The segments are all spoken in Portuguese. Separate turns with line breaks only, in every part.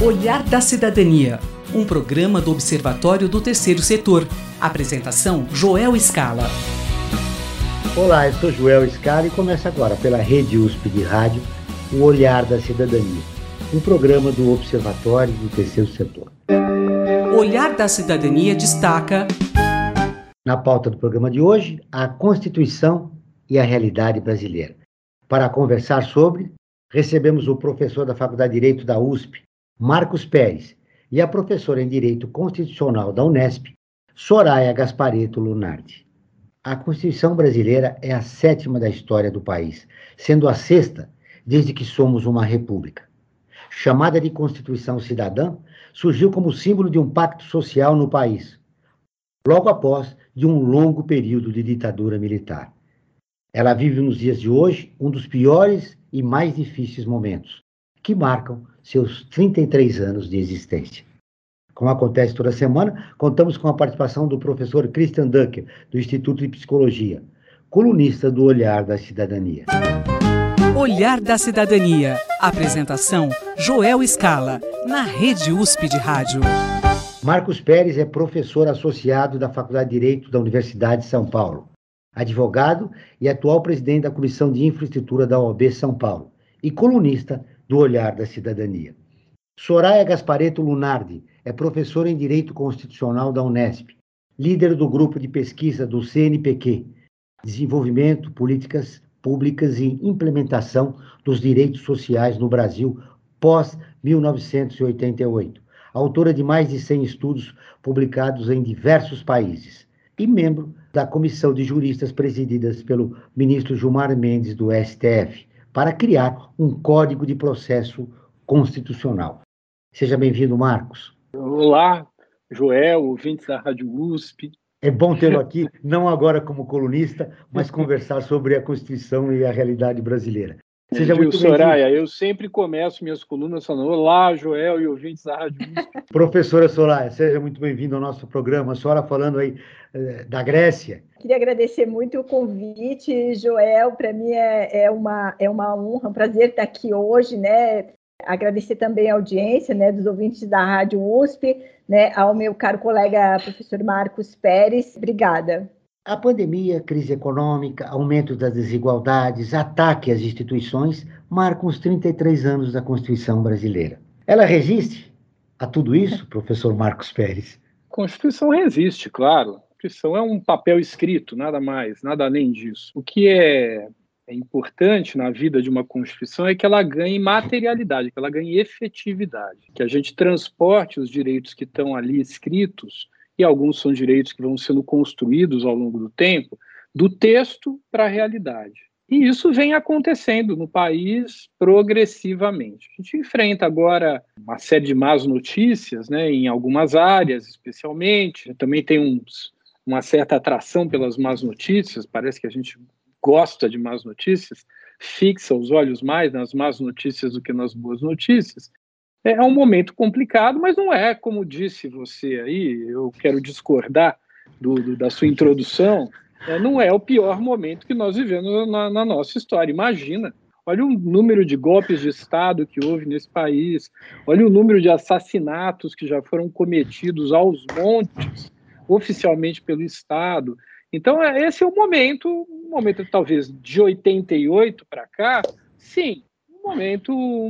Olhar da Cidadania, um programa do Observatório do Terceiro Setor. Apresentação, Joel Scala.
Olá, eu sou Joel Scala e começa agora pela Rede USP de Rádio, o Olhar da Cidadania, um programa do Observatório do Terceiro Setor.
Olhar da Cidadania destaca...
Na pauta do programa de hoje, a Constituição e a realidade brasileira. Para conversar sobre, recebemos o professor da Faculdade de Direito da USP, Marcos Pérez, e a professora em Direito Constitucional da Unesp, Soraya Gasparetto Lunardi. A Constituição brasileira é a 7ª da história do país, sendo a 6ª desde que somos uma república. Chamada de Constituição Cidadã, surgiu como símbolo de um pacto social no país, logo após de um longo período de ditadura militar. Ela vive nos dias de hoje um dos piores e mais difíceis momentos, que marcam seus 33 anos de existência. Como acontece toda semana, contamos com a participação do professor Christian Dunker, do Instituto de Psicologia, colunista do Olhar da Cidadania.
Olhar da Cidadania. Apresentação, Joel Scala, na Rede USP de Rádio.
Marcos Pérez é professor associado da Faculdade de Direito da Universidade de São Paulo, advogado e atual presidente da Comissão de Infraestrutura da OAB São Paulo e colunista do Olhar da Cidadania. Soraya Gasparetto Lunardi é professora em Direito Constitucional da Unesp, líder do grupo de pesquisa do CNPq, Desenvolvimento, Políticas Públicas e Implementação dos Direitos Sociais no Brasil pós-1988, autora de mais de 100 estudos publicados em diversos países e membro da comissão de juristas presididas pelo ministro Gilmar Mendes do STF, para criar um Código de Processo Constitucional. Seja bem-vindo, Marcos.
Olá, Joel, ouvintes da Rádio USP.
É bom tê-lo aqui, não agora como colunista, mas conversar sobre a Constituição e a realidade brasileira.
Seja muito bem-vindo. Soraya, eu sempre começo minhas colunas falando olá, Joel e ouvintes da Rádio USP.
Professora Soraya, seja muito bem-vindo ao nosso programa. A senhora falando aí da Grécia.
Queria agradecer muito o convite, Joel. Para mim é uma honra, um prazer estar aqui hoje, né? Agradecer também a audiência, né, dos ouvintes da Rádio USP, né, ao meu caro colega professor Marcos Pérez. Obrigada.
A pandemia, crise econômica, aumento das desigualdades, ataque às instituições marcam os 33 anos da Constituição brasileira. Ela resiste a tudo isso, professor Marcos Pérez?
A Constituição resiste, claro. A Constituição é um papel escrito, nada mais, nada além disso. O que é importante na vida de uma Constituição é que ela ganhe materialidade, que ela ganhe efetividade, que a gente transporte os direitos que estão ali escritos, e alguns são direitos que vão sendo construídos ao longo do tempo, do texto para a realidade. E isso vem acontecendo no país progressivamente. A gente enfrenta agora uma série de más notícias, né, em algumas áreas, especialmente. Também tem uma certa atração pelas más notícias, parece que a gente gosta de más notícias, fixa os olhos mais nas más notícias do que nas boas notícias. É um momento complicado, mas não é, como disse você aí, eu quero discordar da sua introdução, não é o pior momento que nós vivemos na nossa história. Imagina, olha o número de golpes de Estado que houve nesse país, olha o número de assassinatos que já foram cometidos aos montes, oficialmente pelo Estado. Então, esse é um momento talvez de 88 para cá, sim, um momento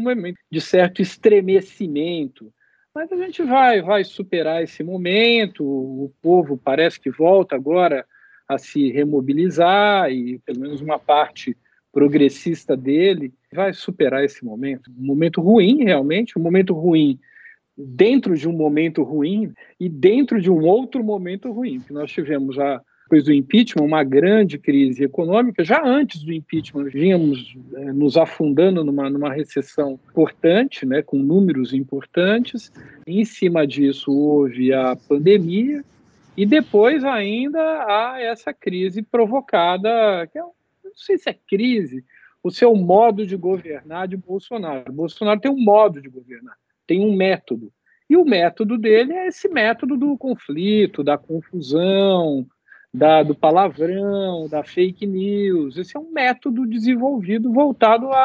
de certo estremecimento. Mas a gente vai superar esse momento, o povo parece que volta agora a se remobilizar, e pelo menos uma parte progressista dele vai superar esse momento. Um momento ruim, realmente, um momento ruim dentro de um momento ruim e dentro de um outro momento ruim, que nós tivemos depois do impeachment, uma grande crise econômica. Já antes do impeachment, vínhamos nos afundando numa recessão importante, né, com números importantes. Em cima disso, houve a pandemia e depois ainda há essa crise provocada, que não sei se é crise, o seu modo de governar de Bolsonaro. Bolsonaro tem um modo de governar, tem um método. E o método dele é esse método do conflito, da confusão, do palavrão, da fake news. Esse é um método desenvolvido voltado a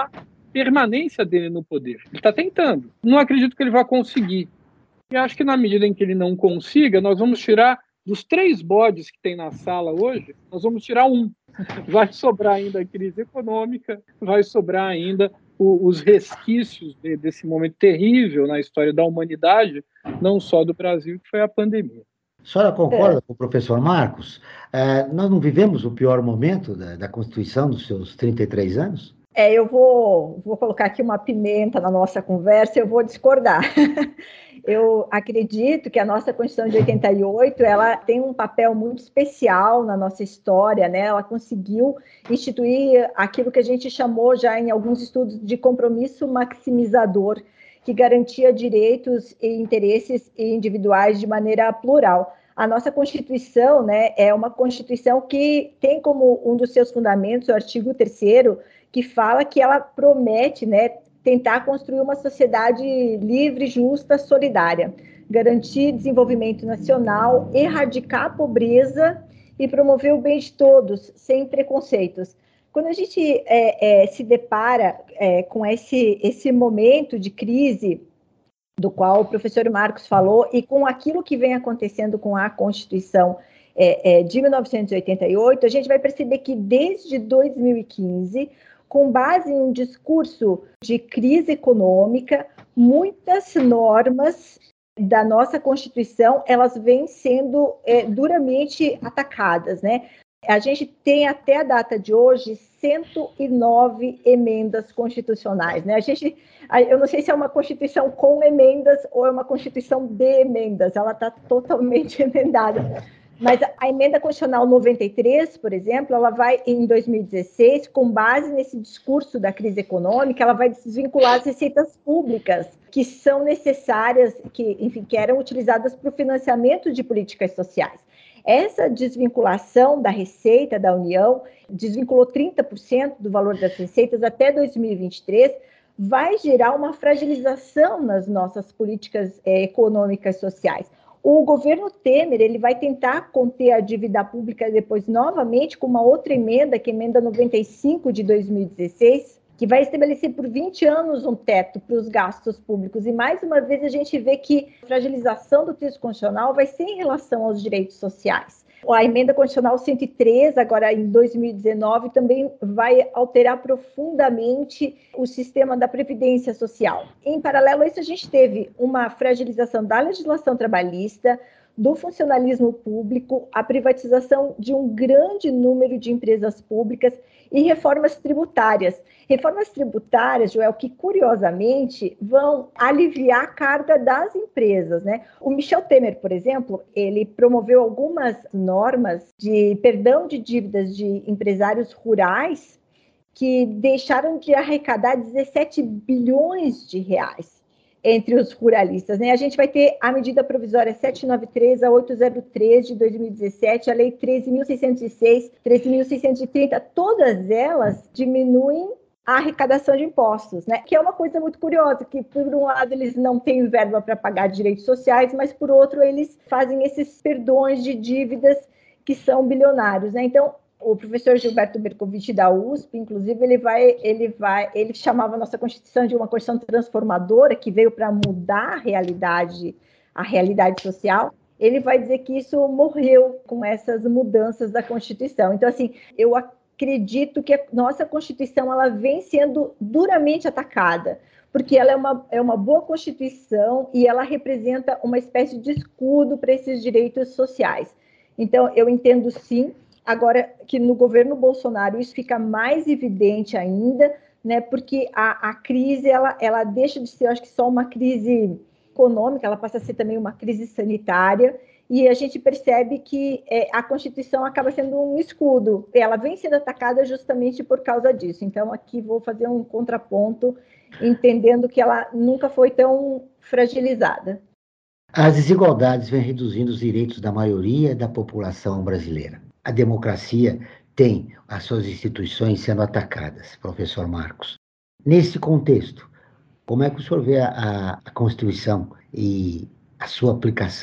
permanência dele no poder. Ele está tentando. Não acredito que ele vai conseguir. E acho que na medida em que ele não consiga, nós vamos tirar dos 3 bodes que tem na sala hoje, nós vamos tirar um. Vai sobrar ainda a crise econômica, vai sobrar ainda os resquícios desse momento terrível na história da humanidade, não só do Brasil, que foi a pandemia.
A senhora concorda com o professor Marcos? Nós não vivemos o pior momento da Constituição dos seus 33 anos?
Eu vou colocar aqui uma pimenta na nossa conversa, eu vou discordar. Eu acredito que a nossa Constituição de 88, ela tem um papel muito especial na nossa história, né? Ela conseguiu instituir aquilo que a gente chamou já em alguns estudos de compromisso maximizador, que garantia direitos e interesses individuais de maneira plural. A nossa Constituição, né, é uma Constituição que tem como um dos seus fundamentos o artigo 3º, que fala que ela promete, né, tentar construir uma sociedade livre, justa, solidária, garantir desenvolvimento nacional, erradicar a pobreza e promover o bem de todos, sem preconceitos. Quando a gente se depara com esse momento de crise, do qual o professor Marcos falou, e com aquilo que vem acontecendo com a Constituição de 1988, a gente vai perceber que desde 2015, com base em um discurso de crise econômica, muitas normas da nossa Constituição, elas vêm sendo duramente atacadas, né? A gente tem até a data de hoje 109 emendas constitucionais, né? Eu não sei se é uma Constituição com emendas ou é uma Constituição de emendas, ela está totalmente emendada. Mas a emenda constitucional 93, por exemplo, ela vai, em 2016, com base nesse discurso da crise econômica, ela vai desvincular as receitas públicas que são necessárias, que eram utilizadas para o financiamento de políticas sociais. Essa desvinculação da receita da União, desvinculou 30% do valor das receitas até 2023, vai gerar uma fragilização nas nossas políticas econômicas sociais. O governo Temer, ele vai tentar conter a dívida pública depois novamente com uma outra emenda, que é a emenda 95 de 2016, que vai estabelecer por 20 anos um teto para os gastos públicos. E mais uma vez a gente vê que a fragilização do texto constitucional vai ser em relação aos direitos sociais. A emenda constitucional 103, agora em 2019, também vai alterar profundamente o sistema da previdência social. Em paralelo a isso, a gente teve uma fragilização da legislação trabalhista, do funcionalismo público, a privatização de um grande número de empresas públicas e reformas tributárias. Reformas tributárias, Joel, que curiosamente vão aliviar a carga das empresas, né? O Michel Temer, por exemplo, ele promoveu algumas normas de perdão de dívidas de empresários rurais que deixaram de arrecadar 17 bilhões de reais entre os ruralistas, né? A gente vai ter a medida provisória 793 a 803 de 2017, a lei 13.606, 13.630, todas elas diminuem a arrecadação de impostos, né? Que é uma coisa muito curiosa, que por um lado eles não têm verba para pagar direitos sociais, mas por outro eles fazem esses perdões de dívidas que são bilionários, né? Então, o professor Gilberto Bercovitch da USP, inclusive, ele chamava a nossa Constituição de uma Constituição transformadora, que veio para mudar a realidade social. Ele vai dizer que isso morreu com essas mudanças da Constituição. Então, assim, eu acredito que a nossa Constituição ela vem sendo duramente atacada, porque ela é uma boa Constituição e ela representa uma espécie de escudo para esses direitos sociais. Então, eu entendo sim. Agora, que no governo Bolsonaro isso fica mais evidente ainda, né, porque a crise ela deixa de ser, eu acho que só uma crise econômica, ela passa a ser também uma crise sanitária, e a gente percebe que a Constituição acaba sendo um escudo, ela vem sendo atacada justamente por causa disso. Então, aqui vou fazer um contraponto, entendendo que ela nunca foi tão fragilizada.
As desigualdades vêm reduzindo os direitos da maioria da população brasileira. A democracia tem as suas instituições sendo atacadas, professor Marcos. Nesse contexto, como é que o senhor vê a Constituição e a sua aplicação?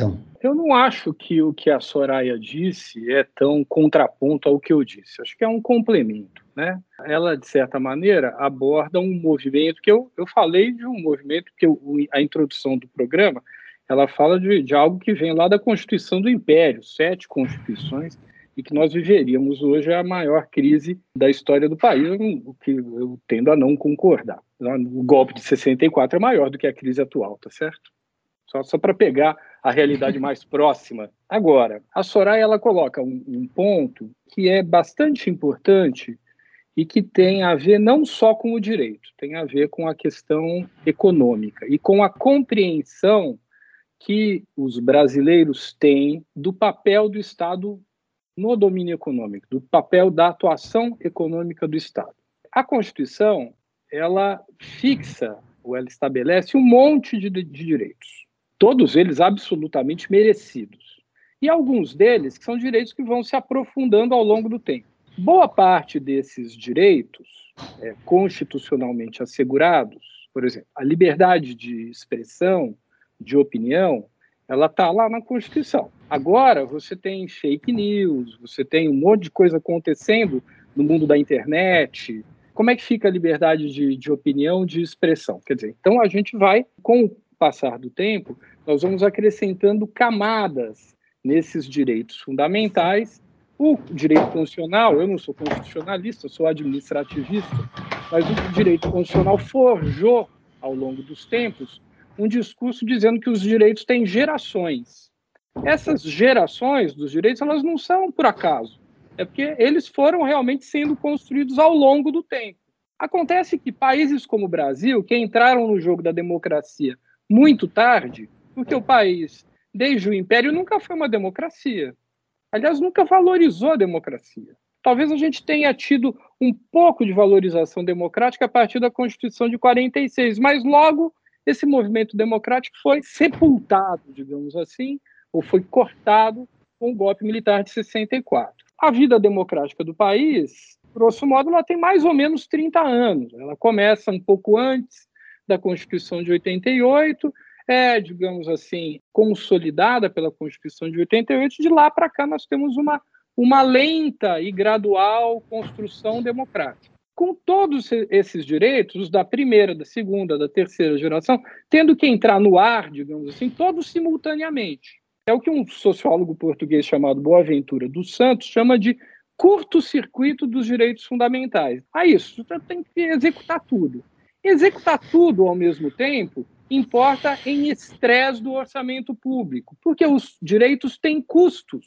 Eu não acho que o que a Soraya disse é tão contraponto ao que eu disse. Acho que é um complemento, né? Ela, de certa maneira, aborda um movimento que eu falei de um movimento que a introdução do programa, ela fala de algo que vem lá da Constituição do Império, 7 constituições, e que nós viveríamos hoje a maior crise da história do país, o que eu tendo a não concordar. O golpe de 64 é maior do que a crise atual, tá certo? Só para pegar a realidade mais próxima. Agora, a Soraya ela coloca um ponto que é bastante importante e que tem a ver não só com o direito, tem a ver com a questão econômica e com a compreensão que os brasileiros têm do papel do Estado no domínio econômico, do papel da atuação econômica do Estado. A Constituição, ela fixa ou ela estabelece um monte de direitos. Todos eles absolutamente merecidos. E alguns deles que são direitos que vão se aprofundando ao longo do tempo. Boa parte desses direitos constitucionalmente assegurados, por exemplo, a liberdade de expressão, de opinião, ela está lá na Constituição. Agora, você tem fake news, você tem um monte de coisa acontecendo no mundo da internet. Como é que fica a liberdade de opinião, de expressão? Quer dizer, então a gente vai, com o passar do tempo, nós vamos acrescentando camadas nesses direitos fundamentais. O direito constitucional, eu não sou constitucionalista, sou administrativista, mas o direito constitucional forjou, ao longo dos tempos, um discurso dizendo que os direitos têm gerações. Essas gerações dos direitos, elas não são por acaso, é porque eles foram realmente sendo construídos ao longo do tempo. Acontece que países como o Brasil, que entraram no jogo da democracia muito tarde, porque o país, desde o Império, nunca foi uma democracia. Aliás, nunca valorizou a democracia. Talvez a gente tenha tido um pouco de valorização democrática a partir da Constituição de 46, mas logo esse movimento democrático foi sepultado, digamos assim, ou foi cortado com o golpe militar de 64. A vida democrática do país, grosso modo, ela tem mais ou menos 30 anos. Ela começa um pouco antes da Constituição de 88, digamos assim, consolidada pela Constituição de 88. De lá para cá nós temos uma lenta e gradual construção democrática. Com todos esses direitos, os da primeira, da segunda, da terceira geração, tendo que entrar no ar, digamos assim, todos simultaneamente. É o que um sociólogo português chamado Boaventura dos Santos chama de curto-circuito dos direitos fundamentais. Isso, você tem que executar tudo. Executar tudo ao mesmo tempo importa em estresse do orçamento público, porque os direitos têm custos.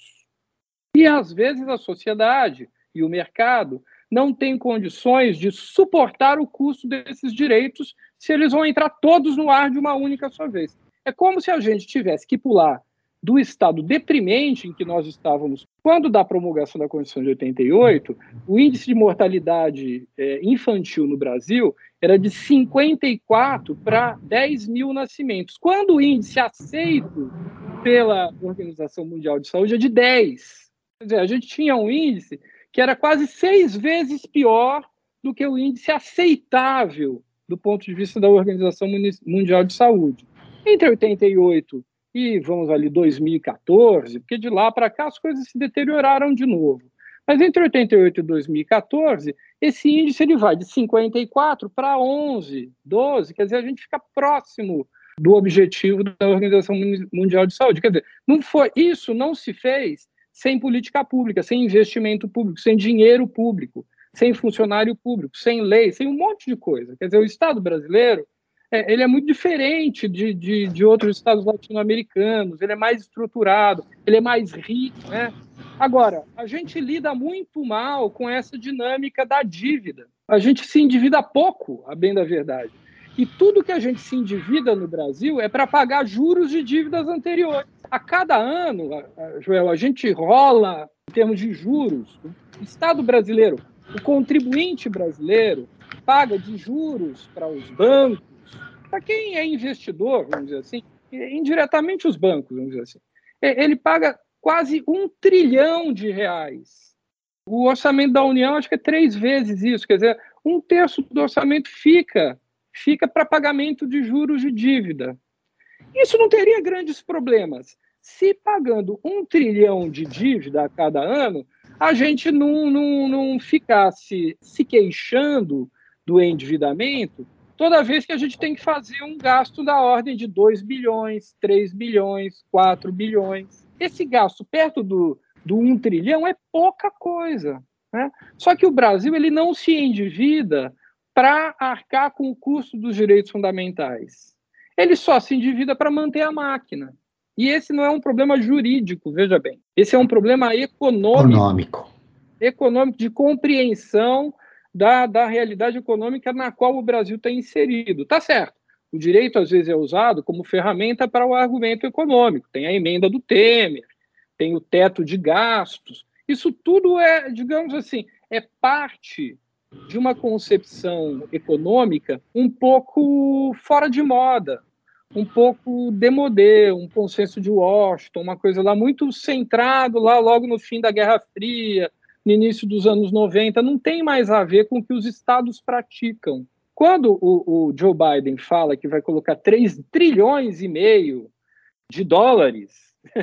E, às vezes, a sociedade e o mercado não têm condições de suportar o custo desses direitos se eles vão entrar todos no ar de uma única só vez. É como se a gente tivesse que pular do estado deprimente em que nós estávamos quando da promulgação da Constituição de 88, o índice de mortalidade infantil no Brasil era de 54 para 10 mil nascimentos, quando o índice aceito pela Organização Mundial de Saúde é de 10. Quer dizer, a gente tinha um índice que era quase 6 vezes pior do que o índice aceitável do ponto de vista da Organização Mundial de Saúde. Entre 88 e, vamos ali, 2014, porque de lá para cá as coisas se deterioraram de novo. Mas entre 88 e 2014, esse índice ele vai de 54 para 11, 12, quer dizer, a gente fica próximo do objetivo da Organização Mundial de Saúde. Quer dizer, isso não se fez sem política pública, sem investimento público, sem dinheiro público, sem funcionário público, sem lei, sem um monte de coisa. Quer dizer, o Estado brasileiro ele é muito diferente de outros estados latino-americanos, ele é mais estruturado, ele é mais rico, né? Agora, a gente lida muito mal com essa dinâmica da dívida. A gente se endivida pouco, a bem da verdade. E tudo que a gente se endivida no Brasil é para pagar juros de dívidas anteriores. A cada ano, Joel, a gente rola, em termos de juros, o Estado brasileiro, o contribuinte brasileiro, paga de juros para os bancos. Para quem é investidor, vamos dizer assim, indiretamente os bancos, vamos dizer assim, ele paga quase R$1 trilhão. O orçamento da União, acho que é 3 vezes isso, quer dizer, 1/3 do orçamento fica para pagamento de juros de dívida. Isso não teria grandes problemas, se pagando 1 trilhão de dívida a cada ano, a gente não ficasse se queixando do endividamento toda vez que a gente tem que fazer um gasto da ordem de 2 bilhões, 3 bilhões, 4 bilhões. Esse gasto perto do 1 trilhão é pouca coisa, né? Só que o Brasil ele não se endivida para arcar com o custo dos direitos fundamentais. Ele só se endivida para manter a máquina. E esse não é um problema jurídico, veja bem. Esse é um problema econômico de compreensão da realidade econômica na qual o Brasil está inserido. Tá certo. O direito, às vezes, é usado como ferramenta para o argumento econômico. Tem a emenda do Temer, tem o teto de gastos. Isso tudo é, digamos assim, é parte de uma concepção econômica um pouco fora de moda, um pouco démodé, um consenso de Washington, uma coisa lá muito centrado lá logo no fim da Guerra Fria, no início dos anos 90, não tem mais a ver com o que os estados praticam. Quando o Joe Biden fala que vai colocar 3 trilhões e meio de dólares,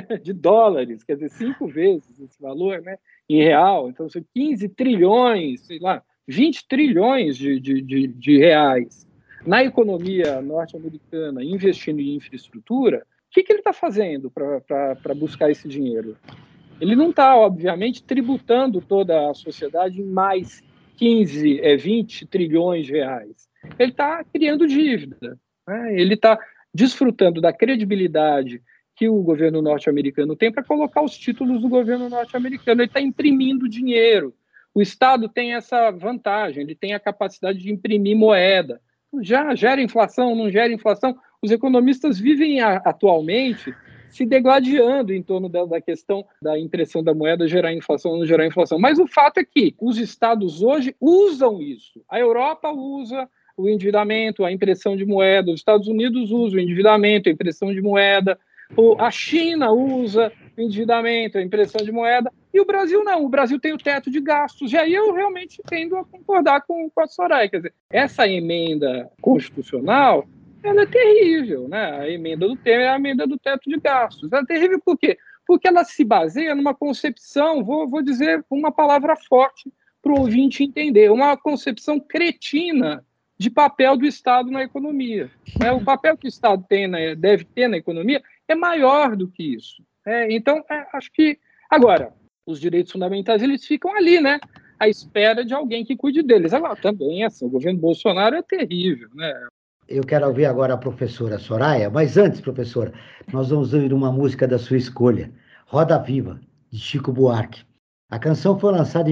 quer dizer, 5 vezes esse valor, né, em real, então são 15 trilhões, sei lá, 20 trilhões de reais na economia norte-americana, investindo em infraestrutura, o que ele está fazendo para buscar esse dinheiro? Ele não está, obviamente, tributando toda a sociedade em mais 15, 20 trilhões de reais. Ele está criando dívida, né? Ele está desfrutando da credibilidade que o governo norte-americano tem para colocar os títulos do governo norte-americano. Ele está imprimindo dinheiro. O Estado tem essa vantagem, ele tem a capacidade de imprimir moeda. Já gera inflação, não gera inflação? Os economistas vivem atualmente se degladiando em torno da questão da impressão da moeda, gerar inflação ou não gerar inflação. Mas o fato é que os estados hoje usam isso. A Europa usa o endividamento, a impressão de moeda. Os Estados Unidos usam o endividamento, a impressão de moeda. A China usa o endividamento, a impressão de moeda. E o Brasil não. O Brasil tem o teto de gastos. E aí eu realmente tendo a concordar com a Soraya. Quer dizer, essa emenda constitucional, ela é terrível, né? A emenda do Temer é a emenda do teto de gastos. Ela é terrível por quê? Porque ela se baseia numa concepção, vou dizer uma palavra forte para o ouvinte entender, uma concepção cretina de papel do Estado na economia. O papel que o Estado deve ter na economia é maior do que isso. Então, acho que... Agora, os direitos fundamentais, eles ficam ali, né? À espera de alguém que cuide deles. Agora, também, assim, o governo Bolsonaro é terrível, né?
Eu quero ouvir agora a professora Soraya, mas antes, professora, nós vamos ouvir uma música da sua escolha, Roda Viva, de Chico Buarque. A canção foi lançada em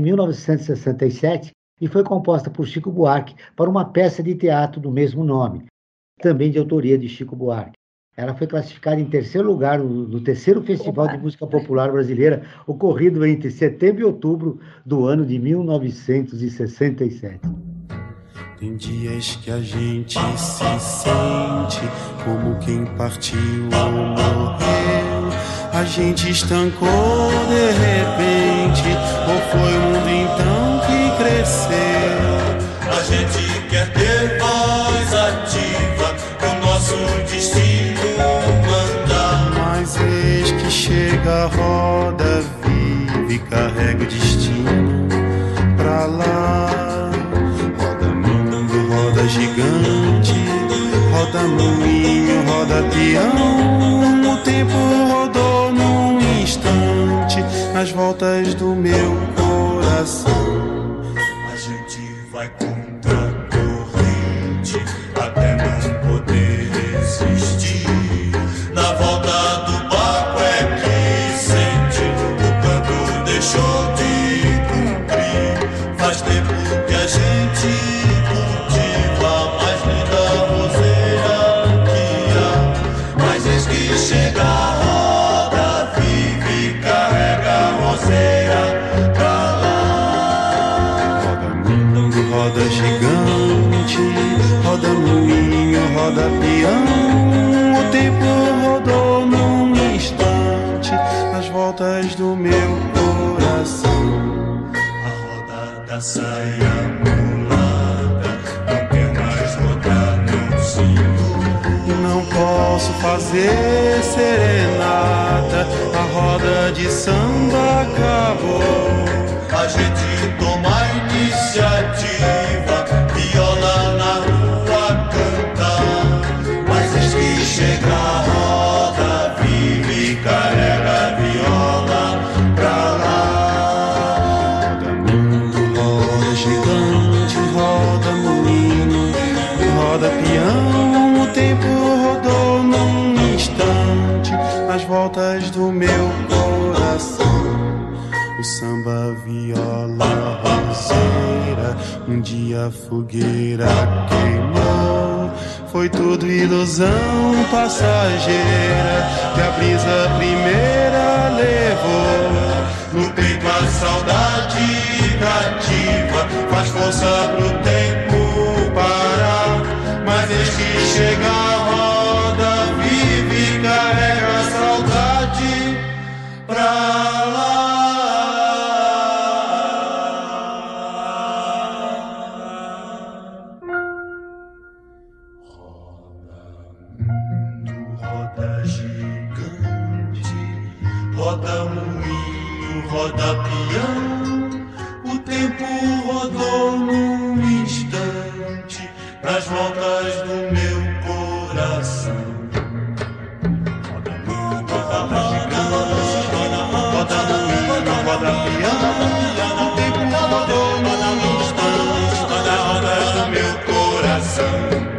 1967 e foi composta por Chico Buarque para uma peça de teatro do mesmo nome, também de autoria de Chico Buarque. Ela foi classificada em terceiro lugar no terceiro Festival de Música Popular Brasileira, ocorrido entre setembro e outubro do ano de 1967.
Tem dias que a gente se sente como quem partiu ou morreu. A gente estancou de repente, ou foi o mundo então que cresceu?
A gente quer ter voz ativa, o nosso destino mandar.
Mas eis que chega a roda viva e carrega o destino pra lá. Roda gigante, roda moinho, roda peão. O tempo rodou num instante nas voltas do meu coração.
A gente vai contra a corrente até não poder resistir. Na volta do barco é que sente o quanto deixou de cumprir. Faz tempo que a gente chega a roda viva e carrega a roseira pra lá.
Roda mundo, roda gigante, roda moinho, roda peão. O tempo rodou num instante nas voltas do meu coração.
A roda da saia mulata não quer mais rodar no cinto.
Não posso fazer serenata, a roda de samba acabou.
A gente toma a iniciativa, viola na rua cantar, mas eis que chega a roda, vive e carrega a viola pra lá.
Roda mundo, roda gigante, roda moinho, roda peão, o tempo rodou num instante, nas voltas do meu coração. O samba, viola, roseira, um dia a fogueira queimou. Foi tudo ilusão passageira que a brisa primeira levou.
No peito a saudade cativa, faz força pro tempo parar, mas eis que chega a roda, vive e carrega a saudade pra lá. Roda gigante, roda moinho, roda peão, o tempo rodou num instante, nas voltas do meu coração. Roda mundo, roda gigante, roda moinho, roda peão, o tempo rodou num instante, nas voltas do meu coração.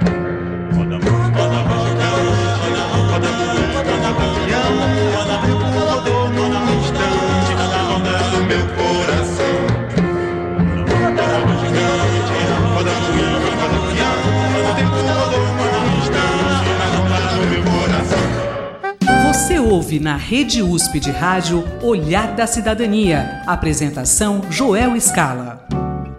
Você ouve na Rede USP de Rádio Olhar da Cidadania. Apresentação Joel Scala.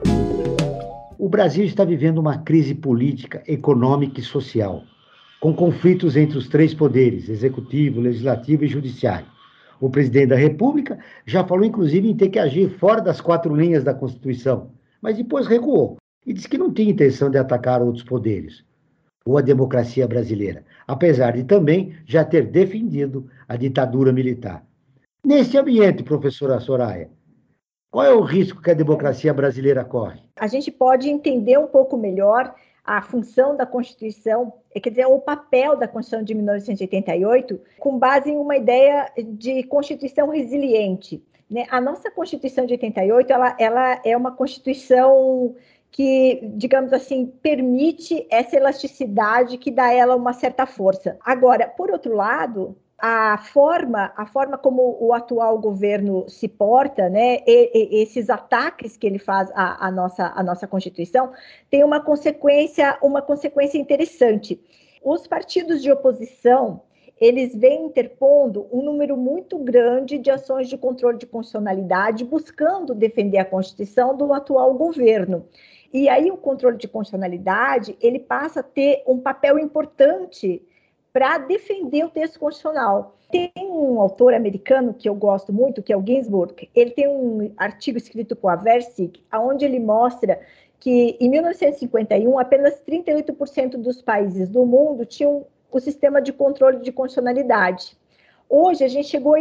O Brasil está vivendo uma crise política, econômica e social, com conflitos entre os três poderes, executivo, legislativo e judiciário. O presidente da República já falou, inclusive, em ter que agir fora das 4 linhas da Constituição, mas depois recuou e disse que não tinha intenção de atacar outros poderes ou a democracia brasileira, apesar de também já ter defendido a ditadura militar. Neste ambiente, professora Soraya, qual é o risco que a democracia brasileira corre?
A gente pode entender um pouco melhor a função da Constituição, quer dizer, o papel da Constituição de 1988, com base em uma ideia de Constituição resiliente, né? A nossa Constituição de 88, ela é uma Constituição que, digamos assim, permite essa elasticidade que dá a ela uma certa força. Agora, por outro lado, a forma como o atual governo se porta, né, esses ataques que ele faz à nossa Constituição, tem uma consequência interessante. Os partidos de oposição, eles vêm interpondo um número muito grande de ações de controle de constitucionalidade, buscando defender a Constituição do atual governo. E aí o controle de constitucionalidade, ele passa a ter um papel importante para defender o texto constitucional. Tem um autor americano que eu gosto muito, que é o Ginsburg. Ele tem um artigo escrito por Versick, onde ele mostra que, em 1951, apenas 38% dos países do mundo tinham o sistema de controle de constitucionalidade. Hoje, a gente chegou a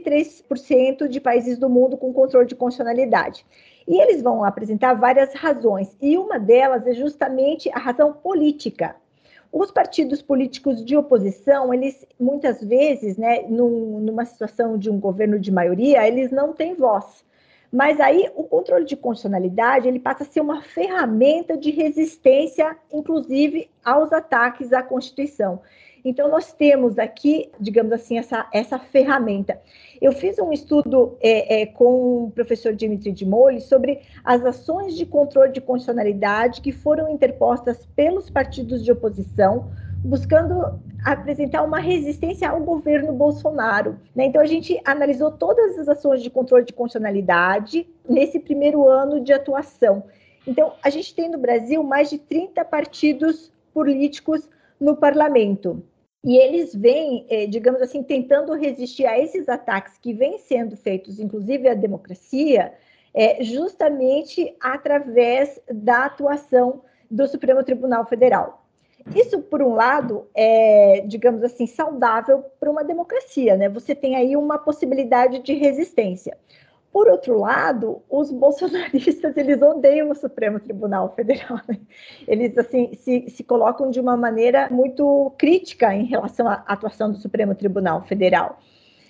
83% de países do mundo com controle de constitucionalidade. E eles vão apresentar várias razões, e uma delas é justamente a razão política. Os partidos políticos de oposição, eles muitas vezes, né, numa situação de um governo de maioria, eles não têm voz. Mas aí o controle de constitucionalidade, ele passa a ser uma ferramenta de resistência, inclusive aos ataques à Constituição. Então, nós temos aqui, digamos assim, essa ferramenta. Eu fiz um estudo com o professor Dimitri de Molli sobre as ações de controle de constitucionalidade que foram interpostas pelos partidos de oposição, buscando apresentar uma resistência ao governo Bolsonaro, né? Então, a gente analisou todas as ações de controle de constitucionalidade nesse primeiro ano de atuação. Então, a gente tem no Brasil mais de 30 partidos políticos no parlamento. E eles vêm, digamos assim, tentando resistir a esses ataques que vêm sendo feitos, inclusive à democracia, justamente através da atuação do Supremo Tribunal Federal. Isso, por um lado, é, digamos assim, saudável para uma democracia, né? Você tem aí uma possibilidade de resistência. Por outro lado, os bolsonaristas, eles odeiam o Supremo Tribunal Federal, né? Eles, assim, se colocam de uma maneira muito crítica em relação à atuação do Supremo Tribunal Federal.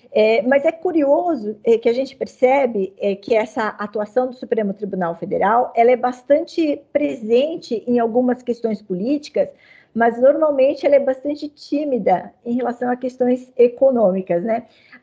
Mas é curioso que a gente percebe que essa atuação do Supremo Tribunal Federal, ela é bastante presente em algumas questões políticas, mas normalmente ela é bastante tímida em relação a questões econômicas, né?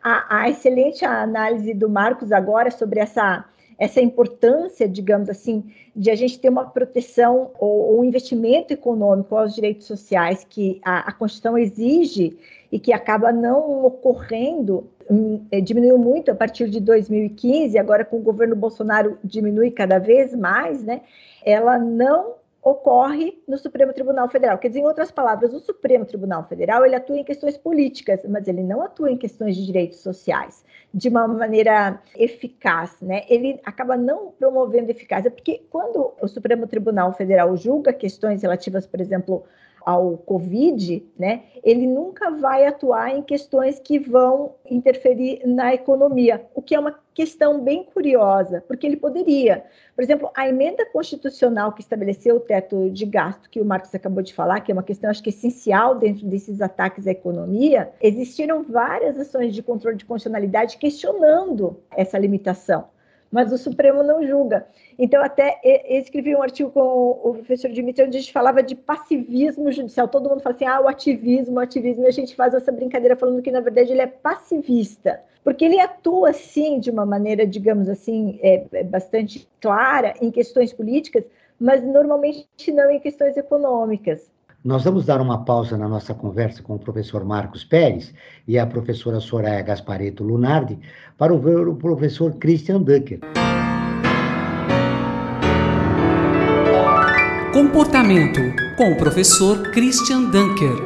A excelente análise do Marcos agora sobre essa importância, digamos assim, de a gente ter uma proteção ou um investimento econômico aos direitos sociais que a Constituição exige e que acaba não ocorrendo, diminuiu muito a partir de 2015, agora com o governo Bolsonaro diminui cada vez mais, né? Ela não ocorre no Supremo Tribunal Federal. Quer dizer, em outras palavras, o Supremo Tribunal Federal, ele atua em questões políticas, mas ele não atua em questões de direitos sociais de uma maneira eficaz, né? Ele acaba não promovendo eficácia, porque quando o Supremo Tribunal Federal julga questões relativas, por exemplo, ao Covid, né, ele nunca vai atuar em questões que vão interferir na economia, o que é uma questão bem curiosa, porque ele poderia. Por exemplo, a emenda constitucional que estabeleceu o teto de gasto, que o Marcos acabou de falar, que é uma questão, acho que essencial dentro desses ataques à economia, existiram várias ações de controle de constitucionalidade questionando essa limitação, mas o Supremo não julga. Então, até eu escrevi um artigo com o professor Dimitri, onde a gente falava de passivismo judicial. Todo mundo fala assim, o ativismo, e a gente faz essa brincadeira falando que, na verdade, ele é passivista, porque ele atua, sim, de uma maneira, digamos assim, bastante clara em questões políticas, mas normalmente não em questões econômicas.
Nós vamos dar uma pausa na nossa conversa com o professor Marcos Pérez e a professora Soraya Gasparetto Lunardi para ouvir o professor Christian Dunker.
Comportamento, com o professor Christian Dunker.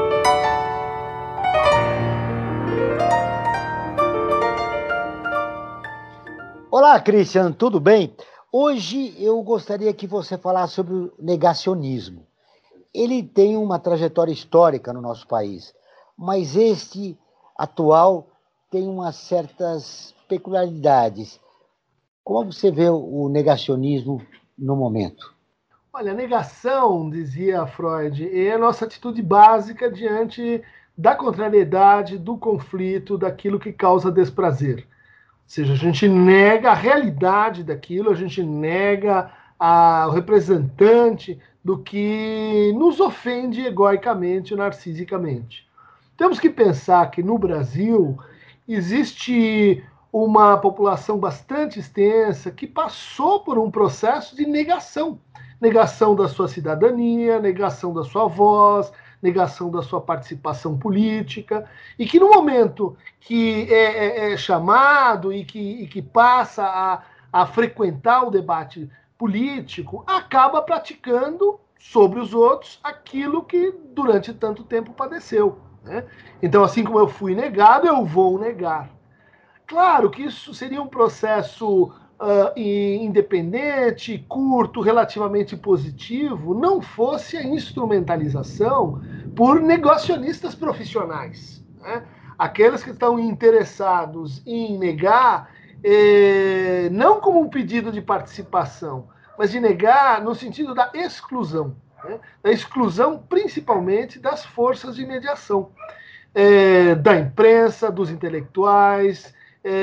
Olá, Christian, tudo bem? Hoje eu gostaria que você falasse sobre o negacionismo. Ele tem uma trajetória histórica no nosso país, mas este atual tem umas certas peculiaridades. Como você vê o negacionismo no momento?
Olha, a negação, dizia Freud, é a nossa atitude básica diante da contrariedade, do conflito, daquilo que causa desprazer. Ou seja, a gente nega a realidade daquilo, a gente nega o representante do que nos ofende egoicamente, narcisicamente. Temos que pensar que no Brasil existe uma população bastante extensa que passou por um processo de negação. Negação da sua cidadania, negação da sua voz, negação da sua participação política, e que no momento que é chamado e que passa a frequentar o debate político, acaba praticando sobre os outros aquilo que durante tanto tempo padeceu, né? Então, assim como eu fui negado, eu vou negar. Claro que isso seria um processo independente, curto, relativamente positivo, não fosse a instrumentalização por negacionistas profissionais, né? Aqueles que estão interessados em negar, não como um pedido de participação, mas de negar no sentido da exclusão, né? Da exclusão principalmente das forças de mediação, da imprensa, dos intelectuais,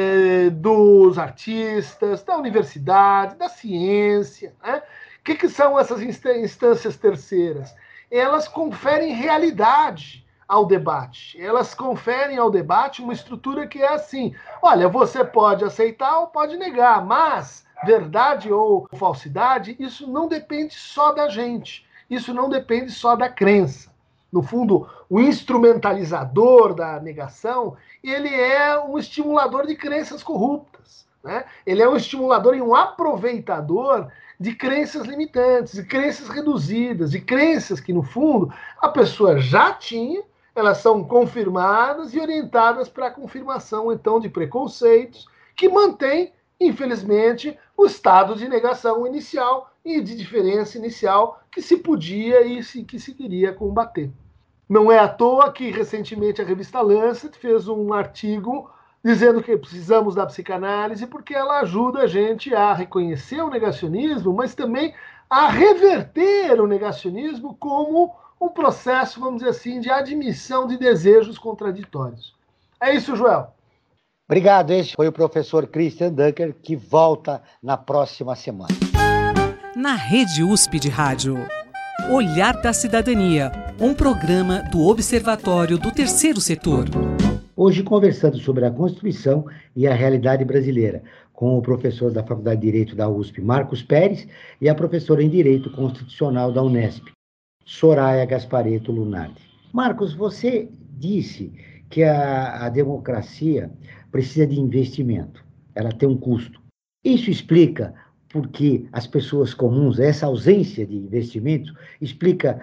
dos artistas, da universidade, da ciência, né? O que são essas instâncias terceiras? Elas conferem realidade ao debate. Elas conferem ao debate uma estrutura que é assim: olha, você pode aceitar ou pode negar, mas verdade ou falsidade, isso não depende só da gente. Isso não depende só da crença. No fundo, o instrumentalizador da negação, ele é um estimulador de crenças corruptas, né? Ele é um estimulador e um aproveitador de crenças limitantes, de crenças reduzidas, de crenças que, no fundo, a pessoa já tinha, elas são confirmadas e orientadas para a confirmação, então, de preconceitos que mantém, infelizmente, o estado de negação inicial e de diferença inicial que se podia e que se queria combater. Não é à toa que, recentemente, a revista Lancet fez um artigo dizendo que precisamos da psicanálise porque ela ajuda a gente a reconhecer o negacionismo, mas também a reverter o negacionismo como um processo, vamos dizer assim, de admissão de desejos contraditórios. É isso, Joel.
Obrigado. Esse foi o professor Christian Dunker, que volta na próxima semana.
Na Rede USP de Rádio, Olhar da Cidadania, um programa do Observatório do Terceiro Setor.
Hoje conversando sobre a Constituição e a realidade brasileira, com o professor da Faculdade de Direito da USP, Marcos Pérez, e a professora em Direito Constitucional da Unesp, Soraya Gasparetto Lunardi. Marcos, você disse que a democracia precisa de investimento, ela tem um custo. Isso explica porque as pessoas comuns, essa ausência de investimento, explica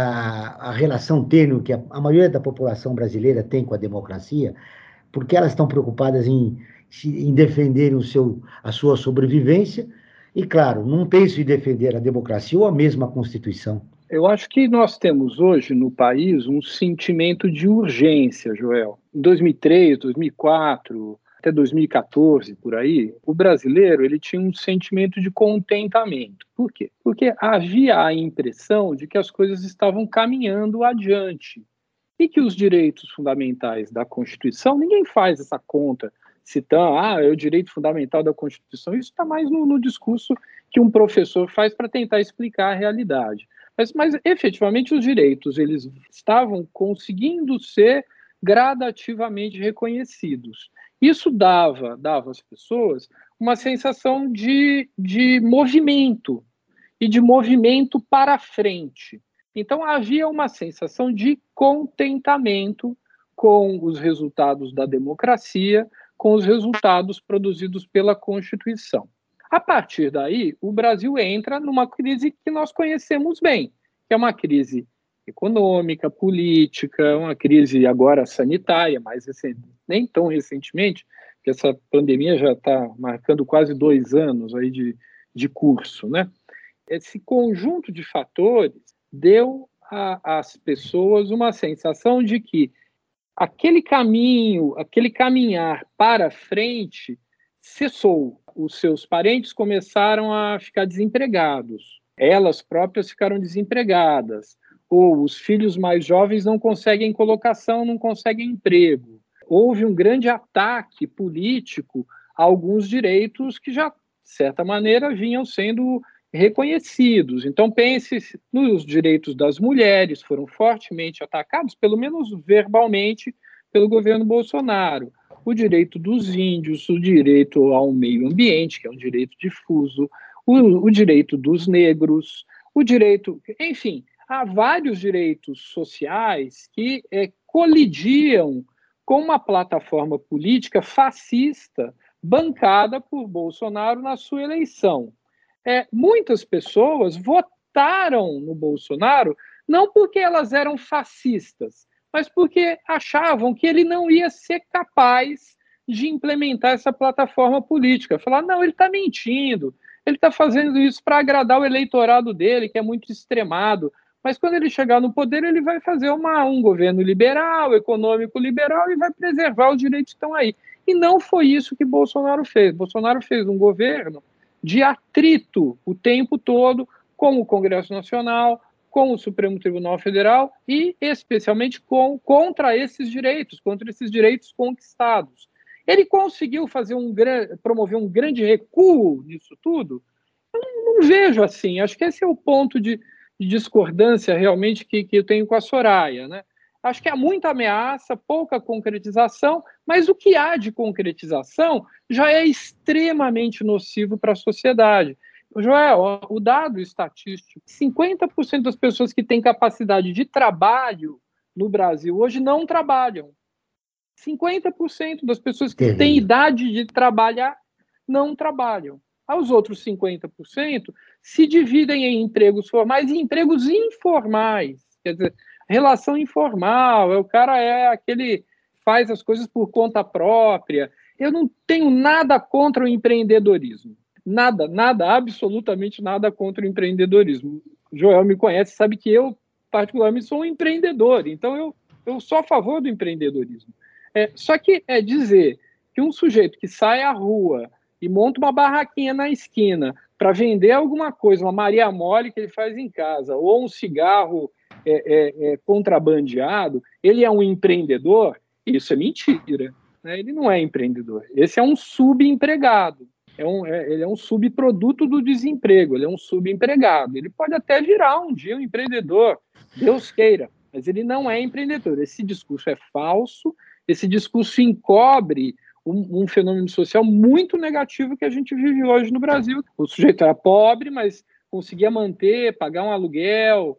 a relação tênue que a maioria da população brasileira tem com a democracia, porque elas estão preocupadas em defender a sua sobrevivência, e, claro, não pensam em defender a democracia ou a mesma Constituição.
Eu acho que nós temos hoje no país um sentimento de urgência, Joel. Em 2003, 2004... até 2014, por aí, o brasileiro ele tinha um sentimento de contentamento. Por quê? Porque havia a impressão de que as coisas estavam caminhando adiante e que os direitos fundamentais da Constituição, ninguém faz essa conta citando, é o direito fundamental da Constituição, isso está mais no discurso que um professor faz para tentar explicar a realidade. Mas efetivamente os direitos eles estavam conseguindo ser gradativamente reconhecidos. Isso dava às pessoas uma sensação de movimento, e de movimento para frente. Então, havia uma sensação de contentamento com os resultados da democracia, com os resultados produzidos pela Constituição. A partir daí, o Brasil entra numa crise que nós conhecemos bem, que é uma crise econômica, política, uma crise agora sanitária, mas nem tão recentemente, que essa pandemia já está marcando quase 2 anos aí de curso, né? Esse conjunto de fatores deu às pessoas uma sensação de que aquele caminhar para frente cessou. Os seus parentes começaram a ficar desempregados, elas próprias ficaram desempregadas, ou os filhos mais jovens não conseguem colocação, não conseguem emprego. Houve um grande ataque político a alguns direitos que já, de certa maneira, vinham sendo reconhecidos. Então, pense nos direitos das mulheres, foram fortemente atacados, pelo menos verbalmente, pelo governo Bolsonaro. O direito dos índios, o direito ao meio ambiente, que é um direito difuso, o direito dos negros, o direito... Enfim, há vários direitos sociais que colidiam com uma plataforma política fascista bancada por Bolsonaro na sua eleição. Muitas pessoas votaram no Bolsonaro não porque elas eram fascistas, mas porque achavam que ele não ia ser capaz de implementar essa plataforma política. Falar, não, ele está mentindo, ele está fazendo isso para agradar o eleitorado dele, que é muito extremado, mas quando ele chegar no poder, ele vai fazer um governo liberal, econômico liberal, e vai preservar os direitos que estão aí. E não foi isso que Bolsonaro fez. Bolsonaro fez um governo de atrito o tempo todo com o Congresso Nacional, com o Supremo Tribunal Federal e, especialmente, contra esses direitos conquistados. Ele conseguiu promover um grande recuo nisso tudo? Eu não vejo assim. Acho que esse é o ponto de discordância realmente que eu tenho com a Soraya, né? Acho que há muita ameaça, pouca concretização, mas o que há de concretização já é extremamente nocivo para a sociedade. Joel, o dado estatístico, 50% das pessoas que têm capacidade de trabalho no Brasil hoje não trabalham. 50% das pessoas que têm idade de trabalhar não trabalham. Os outros 50% se dividem em empregos formais e empregos informais. Quer dizer, relação informal, o cara aquele faz as coisas por conta própria. Eu não tenho nada contra o empreendedorismo, nada, absolutamente nada contra o empreendedorismo. O Joel me conhece, sabe que eu, particularmente, sou um empreendedor, então eu sou a favor do empreendedorismo. Só que dizer que um sujeito que sai à rua e monta uma barraquinha na esquina para vender alguma coisa, uma Maria Mole que ele faz em casa, ou um cigarro contrabandeado, ele é um empreendedor? Isso é mentira, né? Ele não é empreendedor. Esse é um subempregado. Ele é um subproduto do desemprego, ele é um subempregado. Ele pode até virar um dia um empreendedor, Deus queira, mas ele não é empreendedor. Esse discurso é falso, esse discurso encobre um fenômeno social muito negativo que a gente vive hoje no Brasil. O sujeito era pobre, mas conseguia manter, pagar um aluguel,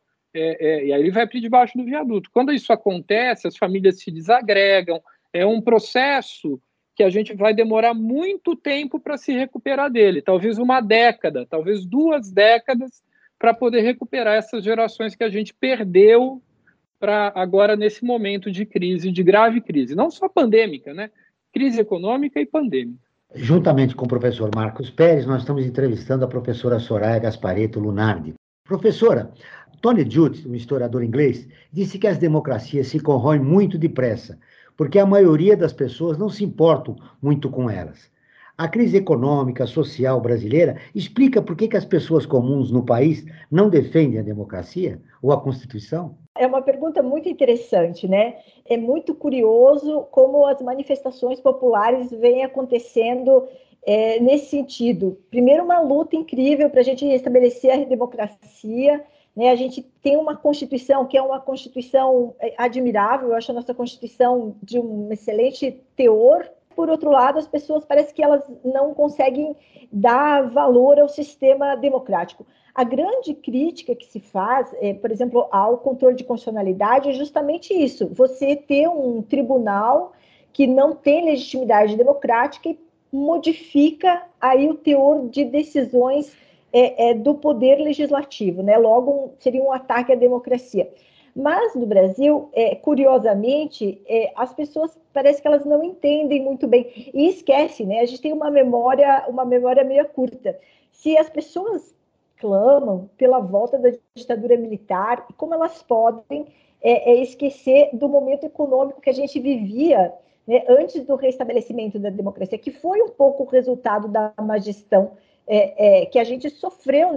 e aí ele vai para debaixo do viaduto. Quando isso acontece, as famílias se desagregam, é um processo que a gente vai demorar muito tempo para se recuperar dele, talvez uma década, talvez 2 décadas, para poder recuperar essas gerações que a gente perdeu para agora nesse momento de crise, de grave crise, não só pandêmica, né? Crise econômica e pandêmica.
Juntamente com o professor Marcos Pérez, nós estamos entrevistando a professora Soraya Gasparetto Lunardi. Professora, Tony Judt, um historiador inglês, disse que as democracias se corroem muito depressa, porque a maioria das pessoas não se importam muito com elas. A crise econômica, social brasileira explica por que as pessoas comuns no país não defendem a democracia ou a Constituição?
É uma pergunta muito interessante, né? É muito curioso como as manifestações populares vêm acontecendo nesse sentido. Primeiro, uma luta incrível para a gente restabelecer a democracia, né? A gente tem uma Constituição que é uma Constituição admirável, eu acho a nossa Constituição de um excelente teor. Por outro lado, as pessoas parece que elas não conseguem dar valor ao sistema democrático. A grande crítica que se faz, por exemplo, ao controle de constitucionalidade é justamente isso, você ter um tribunal que não tem legitimidade democrática e modifica aí o teor de decisões do poder legislativo, né? Logo, seria um ataque à democracia. Mas no Brasil, curiosamente, as pessoas parece que elas não entendem muito bem e esquecem, né? A gente tem uma memória meio curta. Se as pessoas clamam pela volta da ditadura militar, como elas podem esquecer do momento econômico que a gente vivia, né, antes do restabelecimento da democracia, que foi um pouco o resultado da má gestão que a gente sofreu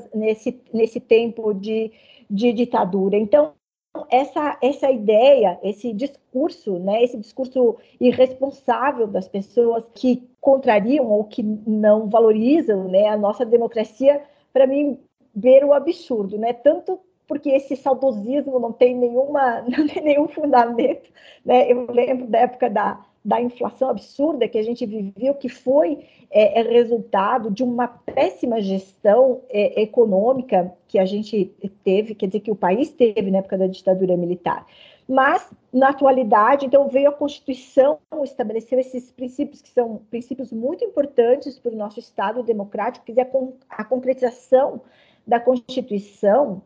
nesse tempo de ditadura. Então, essa ideia, esse discurso, né, esse discurso irresponsável das pessoas que contrariam ou que não valorizam, né, a nossa democracia, para mim, ver o absurdo, né? Tanto porque esse saudosismo não tem nenhum fundamento, né? Eu lembro da época da inflação absurda que a gente viveu, que foi resultado de uma péssima gestão econômica que a gente teve, quer dizer, que o país teve na época da ditadura militar. Mas, na atualidade, então, veio a Constituição, estabeleceu esses princípios que são princípios muito importantes para o nosso Estado democrático, quer dizer, a concretização da Constituição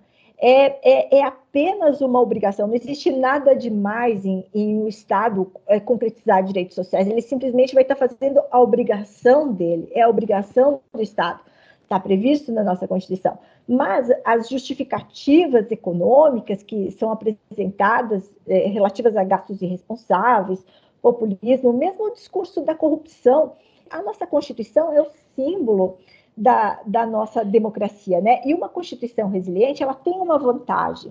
é apenas uma obrigação, não existe nada demais em o Estado concretizar direitos sociais, ele simplesmente vai estar fazendo a obrigação dele, é a obrigação do Estado, está previsto na nossa Constituição. Mas as justificativas econômicas que são apresentadas relativas a gastos irresponsáveis, populismo, mesmo o discurso da corrupção, a nossa Constituição é o símbolo da nossa democracia, né? E uma Constituição resiliente, ela tem uma vantagem,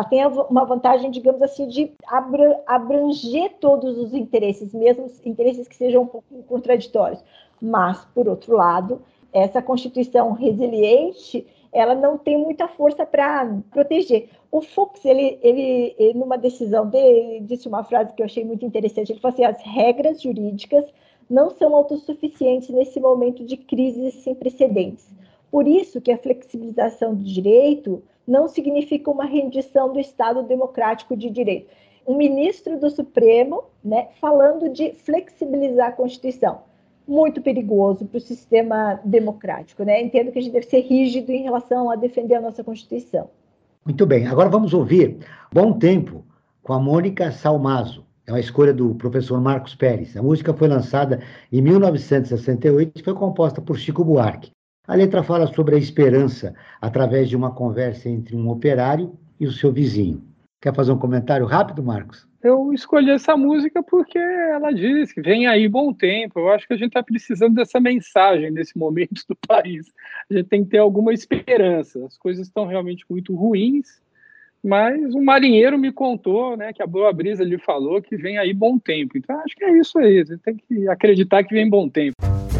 digamos assim, de abranger todos os interesses, mesmo interesses que sejam um pouco contraditórios. Mas, por outro lado, essa Constituição resiliente, ela não tem muita força para proteger. O Fux, ele, numa decisão dele, disse uma frase que eu achei muito interessante, ele falou assim, as regras jurídicas não são autossuficientes nesse momento de crise sem precedentes. Por isso que a flexibilização do direito não significa uma rendição do Estado democrático de direito. Um ministro do Supremo, né, falando de flexibilizar a Constituição. Muito perigoso para o sistema democrático, né? Entendo que a gente deve ser rígido em relação a defender a nossa Constituição.
Muito bem, agora vamos ouvir Bom Tempo, com a Mônica Salmazo. É uma escolha do professor Marcos Pérez. A música foi lançada em 1968 e foi composta por Chico Buarque. A letra fala sobre a esperança através de uma conversa entre um operário e o seu vizinho. Quer fazer um comentário rápido, Marcos?
Eu escolhi essa música porque ela diz que vem aí bom tempo. Eu acho que a gente está precisando dessa mensagem nesse momento do país. A gente tem que ter alguma esperança. As coisas estão realmente muito ruins, mas um marinheiro me contou, né, que a Boa Brisa lhe falou que vem aí bom tempo. Então acho que é isso aí. Você tem que acreditar que vem bom tempo.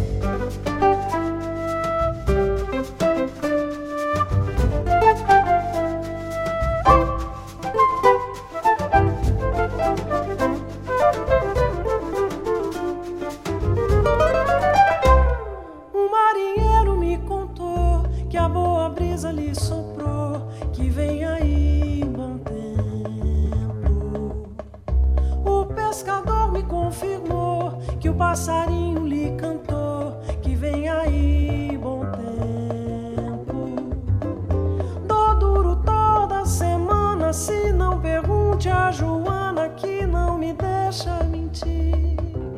Passarinho lhe cantou que vem aí bom tempo. Dou duro toda semana, se não pergunte a Joana que não me deixa mentir.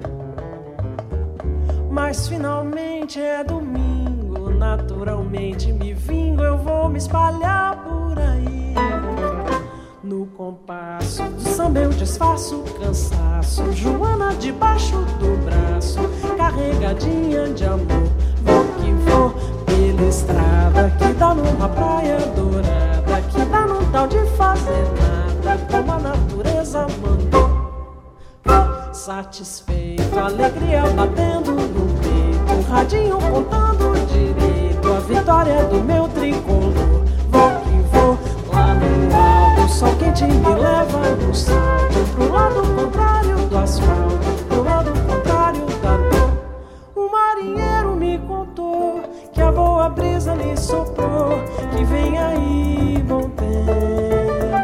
Mas finalmente é domingo, naturalmente me vingo, eu vou me espalhar por aí. No compasso do samba eu disfarço o cansaço, Joana debaixo do braço, carregadinha de amor. Vou que vou pela estrada que dá numa praia dourada, que dá num tal de fazer nada, como a natureza mandou. Vou satisfeito, alegria batendo no peito, o radinho contando direito, a vitória do meu tricolor. Vou que vou lá no alto, o sol quente me leva no salto, pro lado contrário do asfalto, pro lado contrário da dor. O marinheiro me contou que a boa brisa lhe soprou, que vem aí bom tempo.